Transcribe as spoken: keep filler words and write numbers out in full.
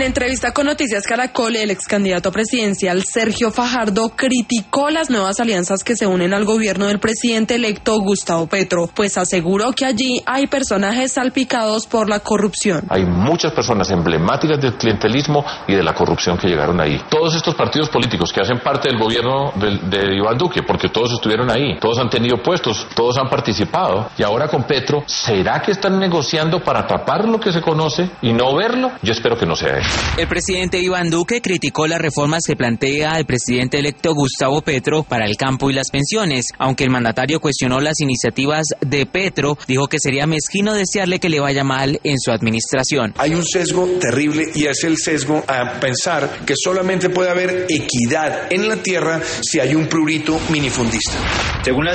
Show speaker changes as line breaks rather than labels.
En entrevista con Noticias Caracol, el ex candidato presidencial Sergio Fajardo criticó las nuevas alianzas que se unen al gobierno del presidente electo Gustavo Petro, pues aseguró que allí hay personajes salpicados por la corrupción.
Hay muchas personas emblemáticas del clientelismo y de la corrupción que llegaron ahí. Todos estos partidos políticos que hacen parte del gobierno de, de Iván Duque, porque todos estuvieron ahí, todos han tenido puestos, todos han participado, y ahora con Petro, ¿será que están negociando para tapar lo que se conoce y no verlo? Yo espero que no sea eso.
El presidente Iván Duque criticó las reformas que plantea el presidente electo Gustavo Petro para el campo y las pensiones. Aunque el mandatario cuestionó las iniciativas de Petro, dijo que sería mezquino desearle que le vaya mal en su administración.
Hay un sesgo terrible y es el sesgo a pensar que solamente puede haber equidad en la tierra si hay un prurito minifundista.
Según las